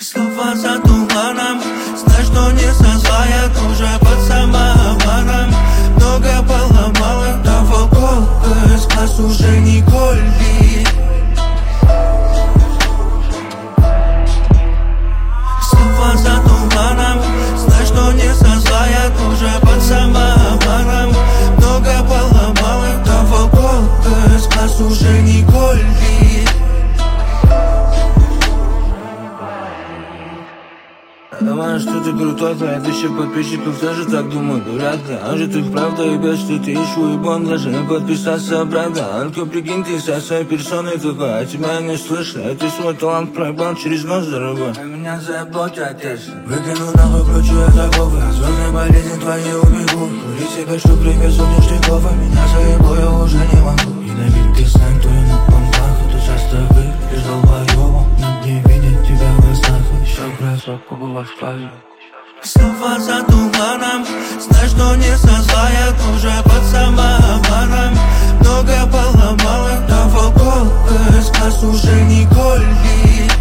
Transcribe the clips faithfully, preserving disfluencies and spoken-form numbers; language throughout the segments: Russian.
Слова за туманом, знай, что не созлает уже под самообманом. Много поломал это волков, из глаз уже не колит. Слова за туманом, знай, что не созлает уже под самообманом. Много поломал это волков, из глаз уже не колит. Думаю, что ты крутой, твоя тысяча подписчиков тоже так думают, вряд ли. А же ты правда, ребят, что ты ищу уебан, даже не подписаться обратно. Только прикинь, ты со своей персоной такой, а тебя не слышно. А ты свой талант проебал через нос, дорогой. А меня заботит отец. Выкину нахуй прочь от оковы, звездной болезни твои убегу. Кури себе, что привезу ништяков, а меня заебу я уже не могу. И Давид, ты знаешь, кто я на понтах, а ты часто выглядишь долбоёбом. Но не видеть тебя в снах, еще разок побывать в плаве. Слова за туманом, знай, что не созлает уже под самообманом. Много поломал это волков, из глаз уже не колит.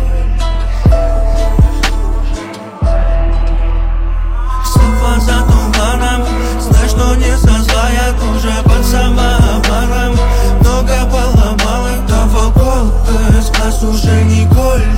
Слова за туманом, знай, что не созлает уже под самообманом. Много поломал это волков, из глаз уже не колит.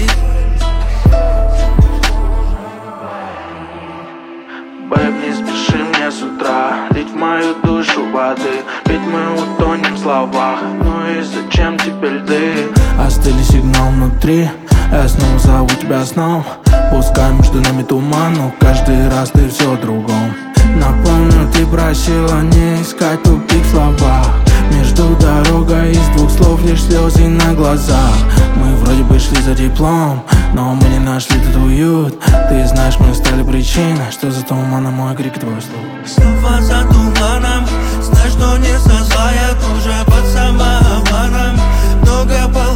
Бэйб, не спеши мне с утра лить в мою душу воды, ведь мы утонем в словах. Ну и зачем теперь льды? Остыли сигнал внутри, я снова зову тебя сном. Пускай между нами туман, но каждый раз ты все о другом. Напомню, ты просила не искать тупик в словах. Между дорогой из двух слов лишь слезы на глазах. Мы вроде бы шли за диплом, но мы не нашли тут уют. Ты знаешь, мы стали причиной, что за туманом мой крик, твой слух. Слова за туманом, знай, что не созлает уже под самообманом. Много